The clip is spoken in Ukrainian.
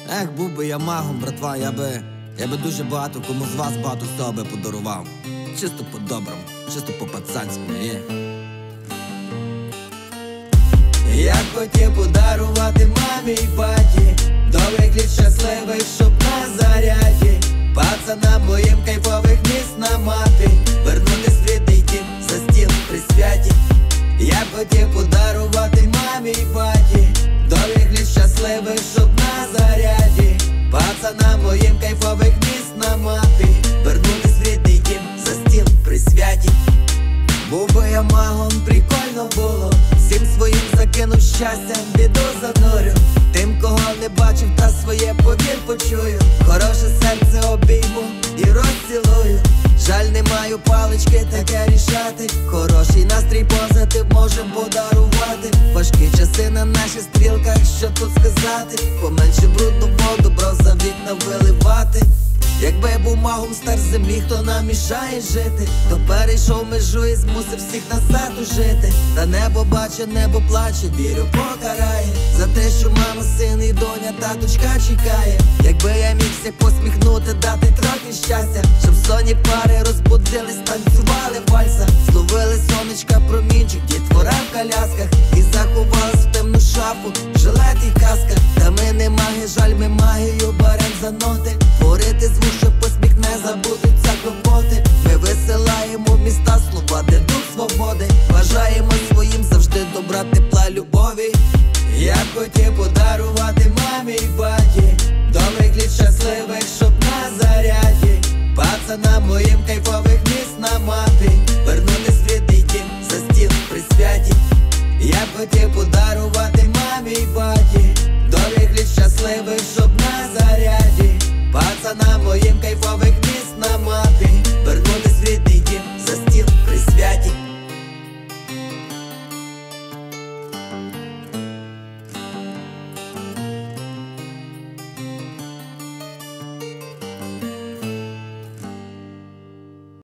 Ех, був би я магом, братва, я би дуже багато кому з вас багато всього би подарував. Чисто по-доброму, чисто по-пацанському, є. Я хотів подарувати мамі й баті довгий літ щасливий, щоб на заряді пацанам моїм кайфових міст на мапі вернути світий дім за стіл при святі. Я хотів подарувати мамі й баті довгих літ щасливих, щоб на заряді пацанам моїм кайфових міст на мапі вернути світий дім за стіл при святі. Був би я магом, прикольно було, всім своїм закинув щастя, біду занурю. Тим, кого не бачив, та своє повір почую. Хороше серце обійму і розцілую. Жаль, не маю палички таке рішати. Хороший настрій, позитив можем подарувати. Важкі часи на наших стрілках, що тут сказати. Поменше брудну воду, бро, за вікна виливати. Якби я був магом стар землі, хто нам мішає жити, то перейшов межу і змусив всіх назад ужити. Та небо бачить, небо плаче, вірю, покарає за те, що мама, син і доня, таточка чекає. Якби я міг всіх посміхнути, дати трохи щастя, щоб соні пари розбудились, танцювали вальса, зловили сонечка промінчик, дітвора в колясках і заховались в темну шафу, жилет і каска. Та ми не маги, жаль, ми магію берем за ноти. Творити звук, що посміх не забудуться клопоти. Ми висилаємо в міста слова, де дух свободи. Бажаємо своїм завжди добра, тепла, любові. Я хотів подарувати мамі й баті довгих літ щасливих, щоб на заряді пацанам моїм кайфових міст на мапі вернути світий дім за стіл при святі. Я хотів подарувати мамі й баті довгих літ щасливих, щоб на заряді пацанам моїм кайфових міст на мапі